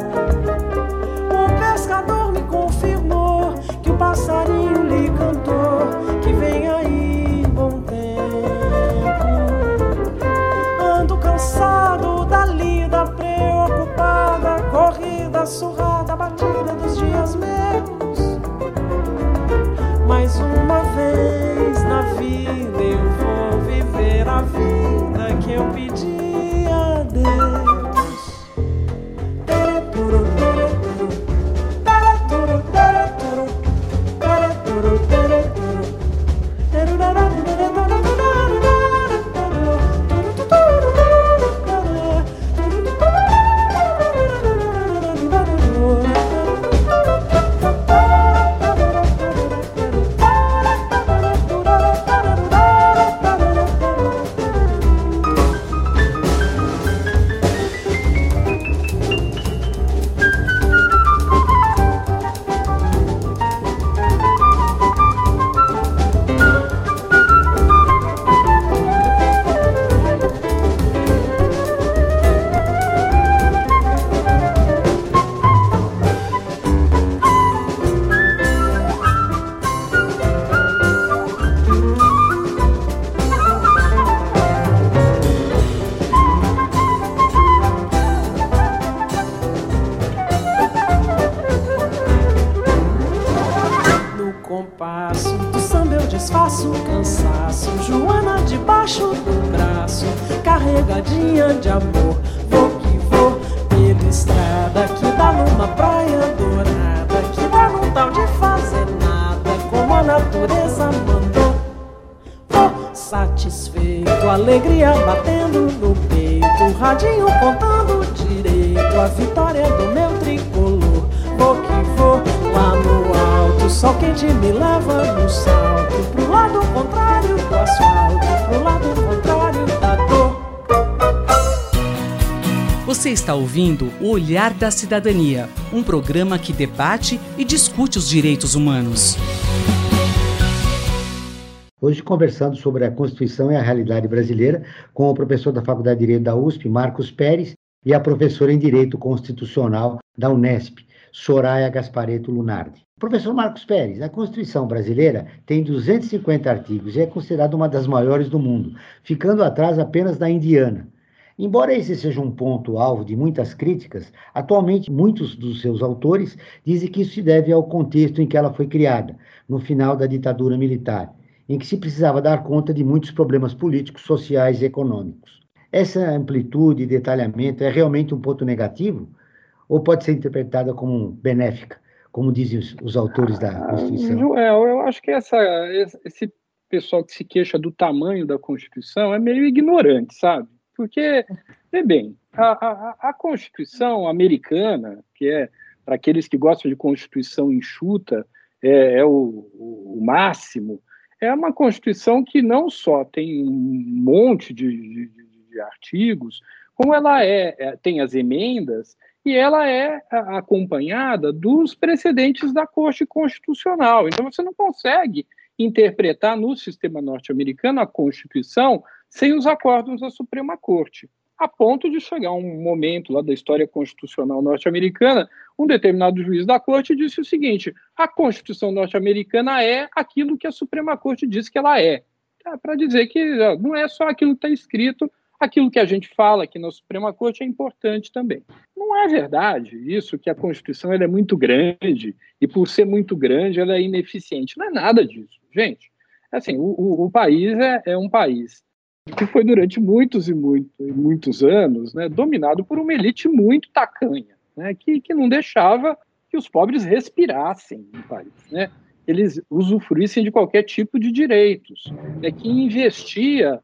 O pescador me confirmou que o passarinho lhe cantou, que vem aí bom tempo. Ando cansado da lida preocupada, corrida, surrada, batida dos dias meus. Mais uma vez na vida eu vou viver a vida que eu pedi a Deus. Carregadinha de amor, vou que vou pela estrada que dá numa praia dourada, que dá num tal de fazer nada, como a natureza mandou. Vou satisfeito, alegria batendo no peito, o radinho contando direito, a vitória do meu tricolor. Vou que vou lá no alto, o sol quente me leva no salto, pro lado contrário do asfalto, pro lado contrário da dor.
Você está ouvindo O Olhar da Cidadania, um programa que debate e discute os direitos humanos.
Hoje conversando sobre a Constituição e a realidade brasileira com o professor da Faculdade de Direito da USP, Marcos Pérez, e a professora em Direito Constitucional da Unesp, Soraya Gasparetto Lunardi. Professor Marcos Pérez, a Constituição brasileira tem 250 artigos e é considerada uma das maiores do mundo, ficando atrás apenas da indiana. Embora esse seja um ponto alvo de muitas críticas, atualmente muitos dos seus autores dizem que isso se deve ao contexto em que ela foi criada, no final da ditadura militar, em que se precisava dar conta de muitos problemas políticos, sociais e econômicos. Essa amplitude e detalhamento é realmente um ponto negativo ou pode ser interpretada como benéfica, como dizem os autores da Constituição?
Joel, eu acho que esse pessoal que se queixa do tamanho da Constituição é meio ignorante, sabe? Porque, vê bem, a Constituição americana, que é, para aqueles que gostam de Constituição enxuta, é o máximo, é uma Constituição que não só tem um monte de artigos, como ela tem as emendas, e ela é acompanhada dos precedentes da Corte Constitucional. Então, você não consegue interpretar no sistema norte-americano a Constituição sem os acórdãos da Suprema Corte, a ponto de chegar um momento lá da história constitucional norte-americana, um determinado juiz da Corte disse o seguinte: a Constituição norte-americana é aquilo que a Suprema Corte diz que ela é. Para dizer que não é só aquilo que está escrito, aquilo que a gente fala aqui na Suprema Corte é importante também. Não é verdade isso, que a Constituição ela é muito grande e, por ser muito grande, ela é ineficiente. Não é nada disso, gente. Assim, o país é um país que foi durante muitos e muitos anos, né, dominado por uma elite muito tacanha, né, que não deixava que os pobres respirassem no país, né? Eles usufruíssem de qualquer tipo de direitos, né, que investia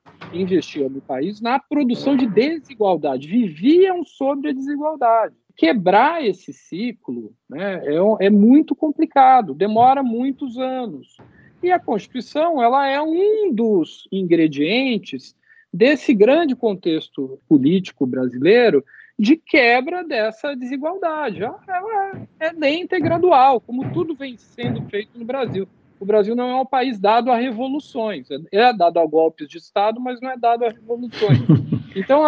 no país na produção de desigualdade, viviam sobre a desigualdade. Quebrar esse ciclo, né, é muito complicado, demora muitos anos. E a Constituição ela é um dos ingredientes desse grande contexto político brasileiro de quebra dessa desigualdade. Ela é lenta e gradual, como tudo vem sendo feito no Brasil. O Brasil não é um país dado a revoluções, é dado a golpes de Estado, mas não é dado a revoluções. Então,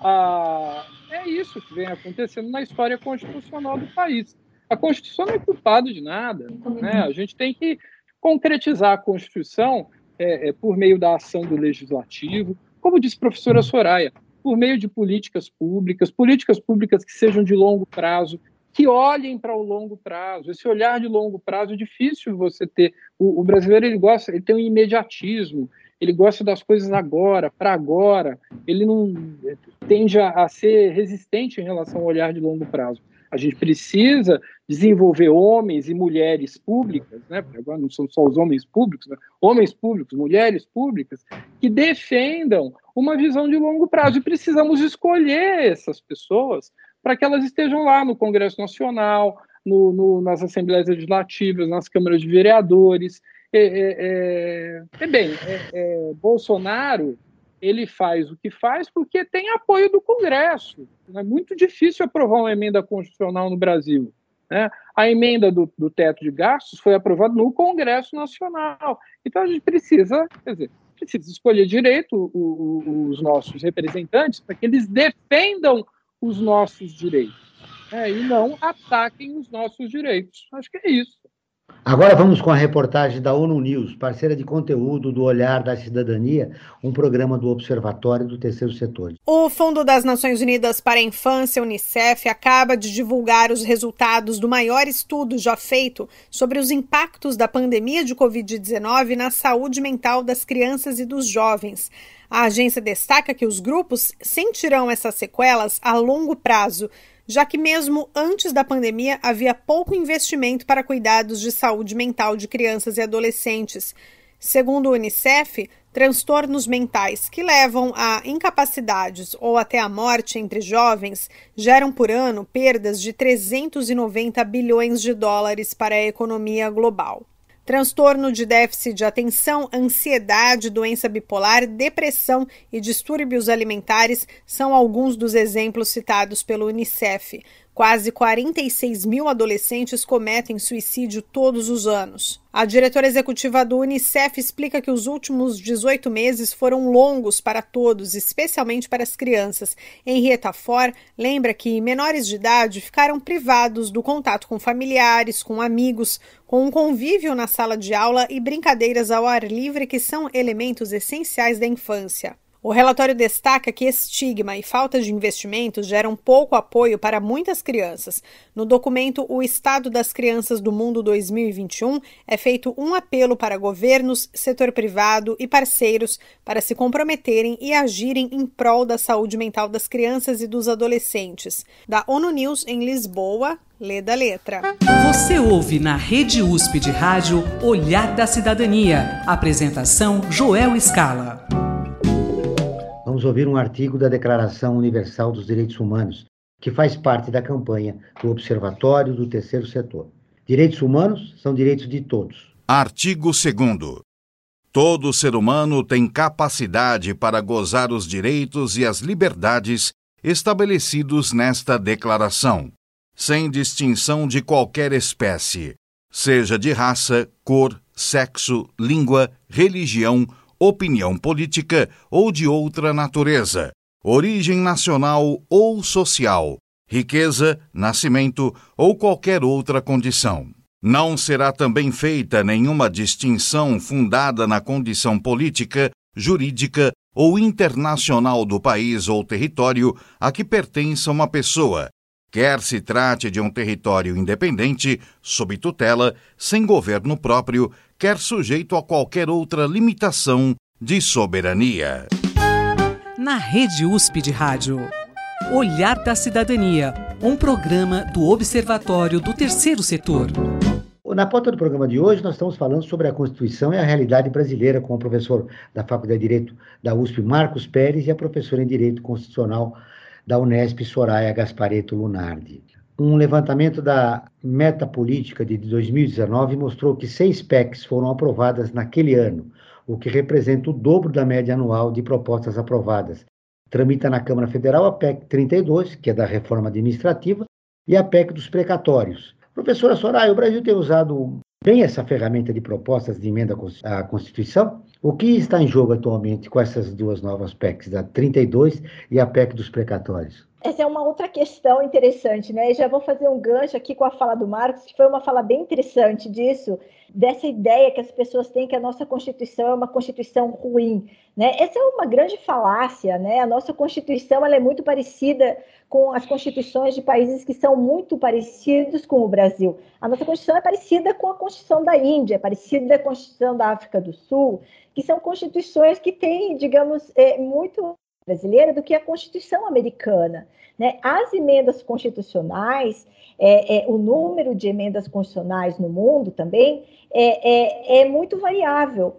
é isso que vem acontecendo na história constitucional do país. A Constituição não é culpada de nada, né? A gente tem que concretizar a Constituição por meio da ação do Legislativo, como disse a professora Soraya, por meio de políticas públicas que sejam de longo prazo, que olhem para o longo prazo. Esse olhar de longo prazo é difícil você ter. O brasileiro ele tem um imediatismo, ele gosta das coisas agora, para agora, ele não tende a ser resistente em relação ao olhar de longo prazo. A gente precisa desenvolver homens e mulheres públicas, né? Porque agora não são só os homens públicos, né? Homens públicos, mulheres públicas, que defendam uma visão de longo prazo. E precisamos escolher essas pessoas para que elas estejam lá no Congresso Nacional, nas Assembleias Legislativas, nas câmaras de vereadores. Bolsonaro ele faz o que faz porque tem apoio do Congresso. É muito difícil aprovar uma emenda constitucional no Brasil, né? A emenda do teto de gastos foi aprovada no Congresso Nacional. Então, a gente precisa escolher direito os nossos representantes para que eles defendam os nossos direitos, né? E não ataquem os nossos direitos. Acho que é isso.
Agora vamos com a reportagem da ONU News, parceira de conteúdo do Olhar da Cidadania, um programa do Observatório do Terceiro Setor.
O Fundo das Nações Unidas para a Infância, Unicef, acaba de divulgar os resultados do maior estudo já feito sobre os impactos da pandemia de Covid-19 na saúde mental das crianças e dos jovens. A agência destaca que os grupos sentirão essas sequelas a longo prazo, já que mesmo antes da pandemia havia pouco investimento para cuidados de saúde mental de crianças e adolescentes. Segundo o Unicef, transtornos mentais que levam a incapacidades ou até a morte entre jovens geram por ano perdas de 390 bilhões de dólares para a economia global. Transtorno de déficit de atenção, ansiedade, doença bipolar, depressão e distúrbios alimentares são alguns dos exemplos citados pelo Unicef. Quase 46 mil adolescentes cometem suicídio todos os anos. A diretora executiva do Unicef explica que os últimos 18 meses foram longos para todos, especialmente para as crianças. Henrietta Fore lembra que menores de idade ficaram privados do contato com familiares, com amigos, com um convívio na sala de aula e brincadeiras ao ar livre que são elementos essenciais da infância. O relatório destaca que estigma e falta de investimentos geram pouco apoio para muitas crianças. No documento O Estado das Crianças do Mundo 2021, é feito um apelo para governos, setor privado e parceiros para se comprometerem e agirem em prol da saúde mental das crianças e dos adolescentes. Da ONU News em Lisboa, lê da letra.
Você ouve na Rede USP de Rádio Olhar da Cidadania. Apresentação Joel Scala.
Vamos ouvir um artigo da Declaração Universal dos Direitos Humanos, que faz parte da campanha do Observatório do Terceiro Setor. Direitos humanos são direitos de todos.
Artigo 2º. Todo ser humano tem capacidade para gozar os direitos e as liberdades estabelecidos nesta declaração, sem distinção de qualquer espécie, seja de raça, cor, sexo, língua, religião, opinião política ou de outra natureza, origem nacional ou social, riqueza, nascimento ou qualquer outra condição. Não será também feita nenhuma distinção fundada na condição política, jurídica ou internacional do país ou território a que pertença uma pessoa, quer se trate de um território independente, sob tutela, sem governo próprio, quer sujeito a qualquer outra limitação de soberania.
Na Rede USP de Rádio, Olhar da Cidadania, um programa do Observatório do Terceiro Setor.
Na pauta do programa de hoje, nós estamos falando sobre a Constituição e a realidade brasileira com o professor da Faculdade de Direito da USP, Marcos Pérez, e a professora em Direito Constitucional da Unesp, Soraya Gasparetto Lunardi. Um levantamento da Metapolítica de 2019 mostrou que 6 PECs foram aprovadas naquele ano, o que representa o dobro da média anual de propostas aprovadas. Tramita na Câmara Federal a PEC 32, que é da reforma administrativa, e a PEC dos precatórios. Professora Soraya, o Brasil tem usado bem essa ferramenta de propostas de emenda à Constituição? O que está em jogo atualmente com essas duas novas PECs, a 32 e a PEC dos precatórios?
Essa é uma outra questão interessante, né? Já vou fazer um gancho aqui com a fala do Marcos, que foi uma fala bem interessante disso, dessa ideia que as pessoas têm que a nossa Constituição é uma Constituição ruim, né? Essa é uma grande falácia, né? A nossa Constituição ela é muito parecida com as constituições de países que são muito parecidos com o Brasil. A nossa Constituição é parecida com a Constituição da Índia, é parecida com a Constituição da África do Sul, que são constituições que têm, digamos, muito brasileira do que a Constituição americana, né? As emendas constitucionais, o número de emendas constitucionais no mundo também é muito variável.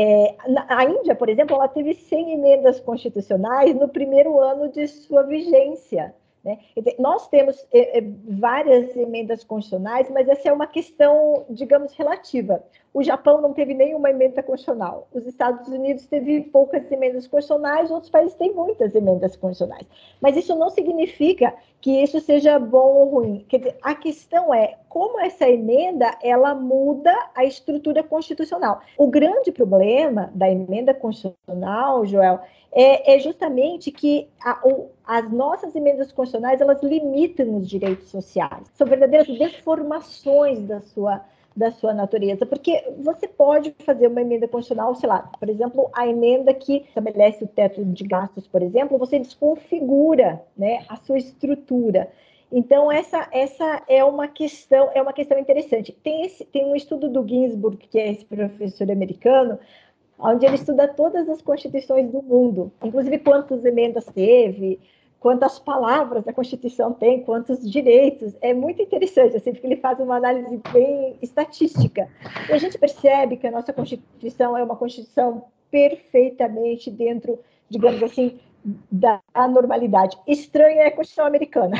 A Índia, por exemplo, ela teve 100 emendas constitucionais no primeiro ano de sua vigência, né? Nós temos várias emendas constitucionais, mas essa é uma questão, digamos, relativa. O Japão não teve nenhuma emenda constitucional. Os Estados Unidos teve poucas emendas constitucionais, outros países têm muitas emendas constitucionais. Mas isso não significa que isso seja bom ou ruim. Quer dizer, a questão é como essa emenda ela muda a estrutura constitucional. O grande problema da emenda constitucional, Joel, é justamente que as nossas emendas constitucionais elas limitam os direitos sociais. São verdadeiras deformações da sua natureza, porque você pode fazer uma emenda constitucional, sei lá, por exemplo, a emenda que estabelece o teto de gastos, por exemplo, você desconfigura, né, a sua estrutura. Então, essa é uma questão interessante. Tem um estudo do Ginsburg, que é esse professor americano, onde ele estuda todas as constituições do mundo, inclusive quantas emendas teve, quantas palavras a Constituição tem, quantos direitos. É muito interessante, assim, porque ele faz uma análise bem estatística. E a gente percebe que a nossa Constituição é uma Constituição perfeitamente dentro, digamos assim, da normalidade. Estranha é a Constituição americana.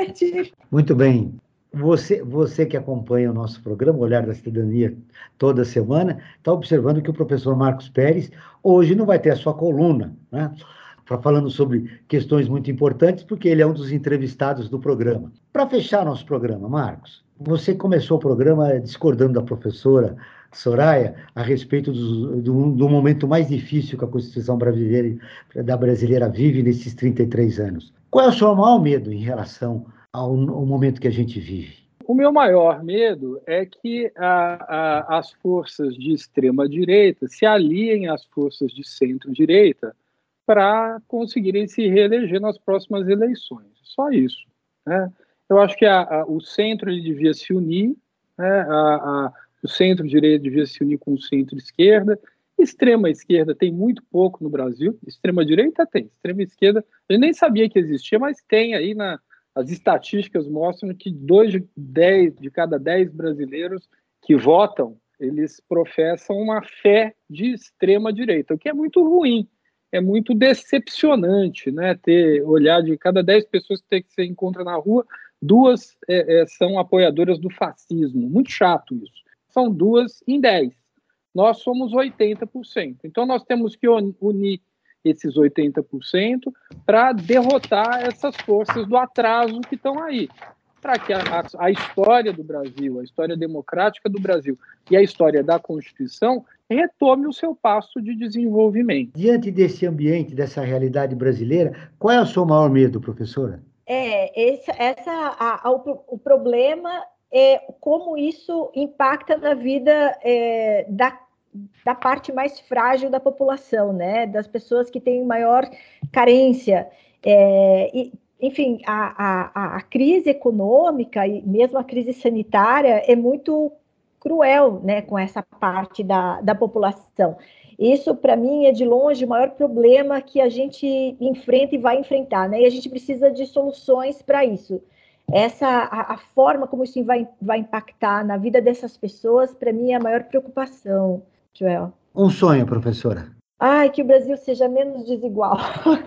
Muito bem. Você que acompanha o nosso programa, Olhar da Cidadania, toda semana, está observando que o professor Marcos Pérez hoje não vai ter a sua coluna, né? Falando sobre questões muito importantes, porque ele é um dos entrevistados do programa. Para fechar nosso programa, Marcos, você começou o programa discordando da professora Soraya a respeito do momento mais difícil que a Constituição brasileira vive nesses 33 anos. Qual é o seu maior medo em relação ao momento que a gente vive?
O meu maior medo é que as forças de extrema-direita se aliem às forças de centro-direita para conseguirem se reeleger nas próximas eleições. Só isso, né? Eu acho que o centro ele devia se unir, né? O centro-direita devia se unir com o centro-esquerda. Extrema-esquerda tem muito pouco no Brasil, extrema-direita tem, extrema-esquerda eu nem sabia que existia, mas tem aí, as estatísticas mostram que 2 de cada 10 brasileiros que votam, eles professam uma fé de extrema-direita, o que é muito ruim, é muito decepcionante, né? Olhar de cada 10 pessoas que você encontra na rua, 2 são apoiadoras do fascismo, muito chato isso, são 2 em 10. Nós somos 80%. Então, nós temos que unir esses 80% para derrotar essas forças do atraso que estão aí. Para que a história do Brasil, a história democrática do Brasil e a história da Constituição retome o seu passo de desenvolvimento.
Diante desse ambiente, dessa realidade brasileira, qual é o seu maior medo, professora?
O problema é como isso impacta na vida da parte mais frágil da população, né? Das pessoas que têm maior carência. Enfim, a crise econômica e mesmo a crise sanitária é muito cruel, né, com essa parte da população. Isso, para mim, é de longe o maior problema que a gente enfrenta e vai enfrentar, né? E a gente precisa de soluções para isso. A forma como isso vai impactar na vida dessas pessoas, para mim, é a maior preocupação, Joel.
Um sonho, professora.
Que o Brasil seja menos desigual.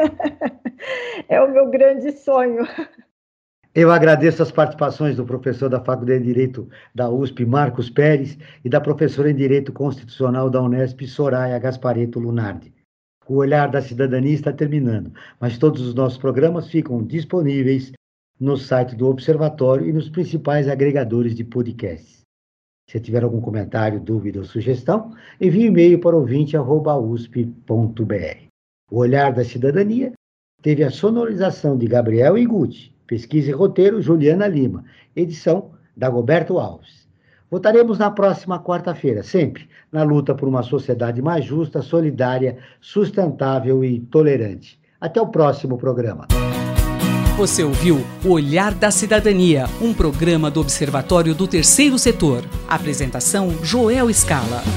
É o meu grande sonho.
Eu agradeço as participações do professor da Faculdade de Direito da USP, Marcos Pérez, e da professora em Direito Constitucional da Unesp, Soraya Gasparetto Lunardi. O Olhar da Cidadania está terminando, mas todos os nossos programas ficam disponíveis no site do Observatório e nos principais agregadores de podcasts. Se tiver algum comentário, dúvida ou sugestão, envie um e-mail para ouvinte@usp.br. O Olhar da Cidadania teve a sonorização de Gabriel Iguchi, pesquisa e roteiro Juliana Lima, edição Dagoberto Alves. Voltaremos na próxima quarta-feira, sempre na luta por uma sociedade mais justa, solidária, sustentável e tolerante. Até o próximo programa.
Você ouviu O Olhar da Cidadania, um programa do Observatório do Terceiro Setor. Apresentação Joel Scala.